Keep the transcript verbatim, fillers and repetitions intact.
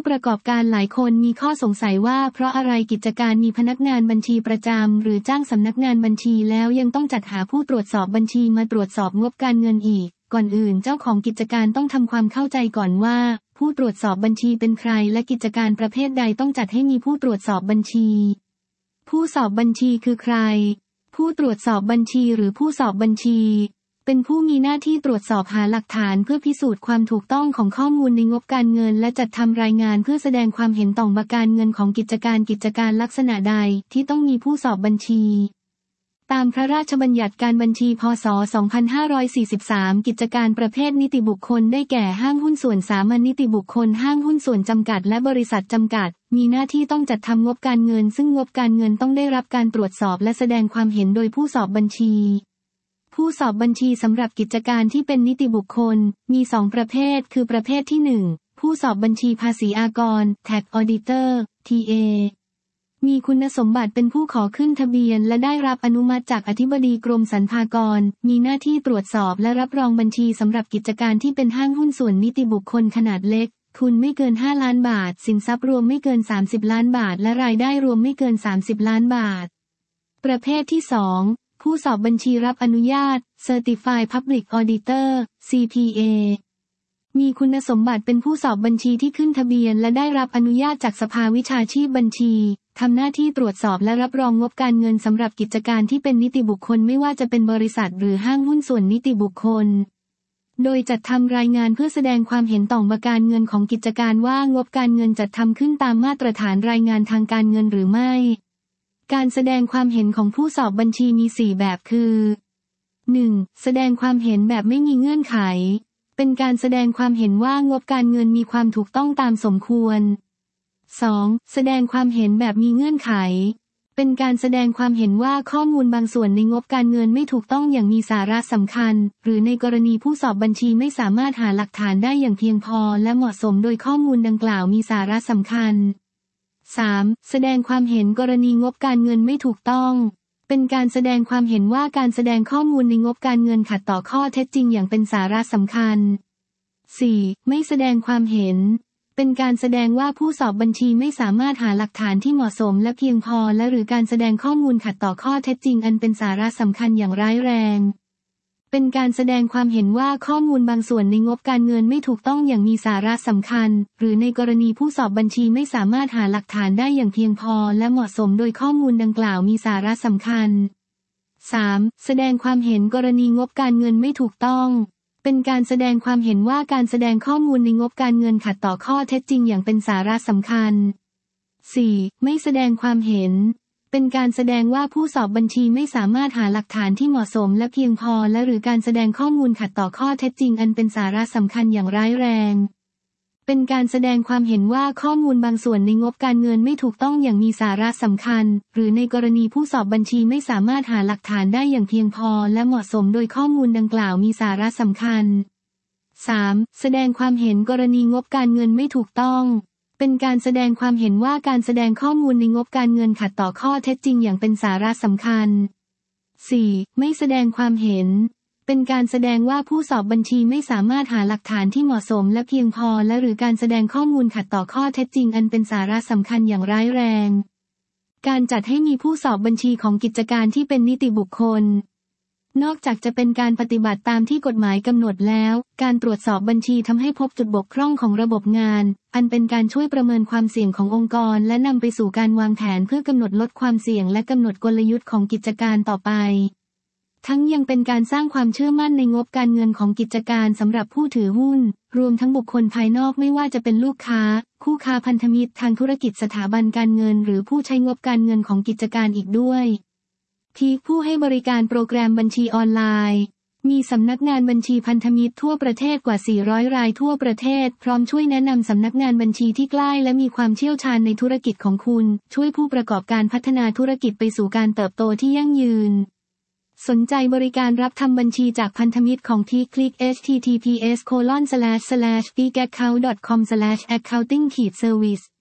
ประกอบการหลายคนมีข้อสงสัยว่าเพราะอะไรกิจการมีพนักงานบัญชีประจำหรือจ้างสำนักงานบัญชีแล้วยังต้องจัดหาผู้ตรวจสอบบัญชีมาตรวจสอบงบการเงินอีกก่อนอื่นเจ้าของกิจการต้องทำความเข้าใจก่อนว่าผู้ตรวจสอบบัญชีเป็นใครและกิจการประเภทใดต้องจัดให้มีผู้ตรวจสอบบัญชีผู้สอบบัญชีคือใครผู้ตรวจสอบบัญชีหรือผู้สอบบัญชีเป็นผู้มีหน้าที่ตรวจสอบหาหลักฐานเพื่อพิสูจน์ความถูกต้องของข้อมูลในงบการเงินและจัดทำรายงานเพื่อแสดงความเห็นต่อการเงินของกิจการกิจการลักษณะใดที่ต้องมีผู้สอบบัญชีตามพระราชบัญญัติการบัญชีพ.ศ. สองพันห้าร้อยสี่สิบสามกิจการประเภทนิติบุคคลได้แก่ห้างหุ้นส่วนสามัญนิติบุคคลห้างหุ้นส่วนจำกัดและบริษัทจำกัดมีหน้าที่ต้องจัดทำงบการเงินซึ่งงบการเงินต้องได้รับการตรวจสอบและแสดงความเห็นโดยผู้สอบบัญชีผู้สอบบัญชีสำหรับกิจการที่เป็นนิติบุคคลมีสองประเภทคือประเภทที่หนึ่งผู้สอบบัญชีภาษีอากร Tax Auditor ที เอ มีคุณสมบัติเป็นผู้ขอขึ้นทะเบียนและได้รับอนุมัติจากอธิบดีกรมสรรพากรมีหน้าที่ตรวจสอบและรับรองบัญชีสำหรับกิจการที่เป็นห้างหุ้นส่วนนิติบุคคลขนาดเล็กทุนไม่เกินห้าล้านบาทสินทรัพย์รวมไม่เกินสามสิบล้านบาทและรายได้รวมไม่เกินสามสิบล้านบาทประเภทที่สองผู้สอบบัญชีรับอนุญาต Certified Public Auditor ซี พี เอ มีคุณสมบัติเป็นผู้สอบบัญชีที่ขึ้นทะเบียนและได้รับอนุญาตจากสภาวิชาชีพบัญชีทำหน้าที่ตรวจสอบและรับรองงบการเงินสำหรับกิจการที่เป็นนิติบุคคลไม่ว่าจะเป็นบริษัทหรือห้างหุ้นส่วนนิติบุคคลโดยจัดทำรายงานเพื่อแสดงความเห็นต่อการเงินของกิจการว่างบการเงินจัดทำขึ้นตามมาตรฐานรายงานทางการเงินหรือไม่การแสดงความเห็นของผู้สอบบัญชีมีสี่แบบคือ หนึ่ง. แสดงความเห็นแบบไม่มีเงื่อนไขเป็นการแสดงความเห็นว่างบการเงินมีความถูกต้องตามสมควร สอง. แสดงความเห็นแบบมีเงื่อนไขเป็นการแสดงความเห็นว่าข้อมูลบางส่วนในงบการเงินไม่ถูกต้องอย่างมีสาระสำคัญหรือในกรณีผู้สอบบัญชีไม่สามารถหาหลักฐานได้อย่างเพียงพอและเหมาะสมโดยข้อมูลดังกล่าวมีสาระสำคัญสาม. แสดงความเห็นกรณีงบการเงินไม่ถูกต้องเป็นการแสดงความเห็นว่าการแสดงข้อมูลในงบการเงินขัดต่อข้อเท็จจริงอย่างเป็นสาระสำคัญ สี่. ไม่แสดงความเห็นเป็นการแสดงว่าผู้สอบบัญชีไม่สามารถหาหลักฐานที่เหมาะสมและเพียงพอและหรือการแสดงข้อมูลขัดต่อข้อเท็จจริงอันเป็นสาระสำคัญอย่างร้ายแรงเป็นการแสดงความเห็นว่าข้อมูลบางส่วนในงบการเงินไม่ถูกต้องอย่างมีสาระสำคัญหรือในกรณีผู้สอบบัญชีไม่สามารถหาหลักฐานได้อย่างเพียงพอและเหมาะสมโดยข้อมูลดังกล่าวมีสาระสำคัญ สาม. แสดงความเห็นกรณีงบการเงินไม่ถูกต้องเป็นการแสดงความเห็นว่าการแสดงข้อมูลในงบการเงินขัดต่อข้อเท็จจริงอย่างเป็นสาระสำคัญ สี่. ไม่แสดงความเห็นเป็นการแสดงว่าผู้สอบบัญชีไม่สามารถหาหลักฐานที่เหมาะสมและเพียงพอและหรือการแสดงข้อมูลขัดต่อข้อเท็จจริงอันเป็นสาระสำคัญอย่างร้ายแรงเป็นการแสดงความเห็นว่าข้อมูลบางส่วนในงบการเงินไม่ถูกต้องอย่างมีสาระสำคัญหรือในกรณีผู้สอบบัญชีไม่สามารถหาหลักฐานได้อย่างเพียงพอและเหมาะสมโดยข้อมูลดังกล่าวมีสาระสำคัญ สาม. แสดงความเห็นกรณีงบการเงินไม่ถูกต้องเป็นการแสดงความเห็นว่าการแสดงข้อมูลในงบการเงินขัดต่อข้อเท็จจริงอย่างเป็นสาระสำคัญ สี่. ไม่แสดงความเห็นเป็นการแสดงว่าผู้สอบบัญชีไม่สามารถหาหลักฐานที่เหมาะสมและเพียงพอและหรือการแสดงข้อมูลขัดต่อข้อเท็จจริงอันเป็นสาระสำคัญอย่างร้ายแรงการจัดให้มีผู้สอบบัญชีของกิจการที่เป็นนิติบุคคลนอกจากจะเป็นการปฏิบัติตามที่กฎหมายกำหนดแล้วการตรวจสอบบัญชีทำให้พบจุดบกพร่องของระบบงานอันเป็นการช่วยประเมินความเสี่ยงขององค์กรและนำไปสู่การวางแผนเพื่อกำหนดลดความเสี่ยงและกำหนดกลยุทธ์ของกิจการต่อไปทั้งยังเป็นการสร้างความเชื่อมั่นในงบการเงินของกิจการสำหรับผู้ถือหุ้นรวมทั้งบุคคลภายนอกไม่ว่าจะเป็นลูกค้าคู่ค้าพันธมิตรทางธุรกิจสถาบันการเงินหรือผู้ใช้งบการเงินของกิจการอีกด้วยพีคผู้ให้บริการโปรแกรมบัญชีออนไลน์มีสำนักงานบัญชีพันธมิตรทั่วประเทศกว่าสี่ร้อยรายทั่วประเทศพร้อมช่วยแนะนำสำนักงานบัญชีที่ใกล้และมีความเชี่ยวชาญในธุรกิจของคุณช่วยผู้ประกอบการพัฒนาธุรกิจไปสู่การเติบโตที่ยั่งยืนสนใจบริการรับทำบัญชีจากพันธมิตรของพีคคลิก เอช ที ที พี เอส โคลอน สแลช สแลช พีค แอคเคาท์ ดอท คอม สแลช แอคเคาท์ติ้ง เซอร์วิส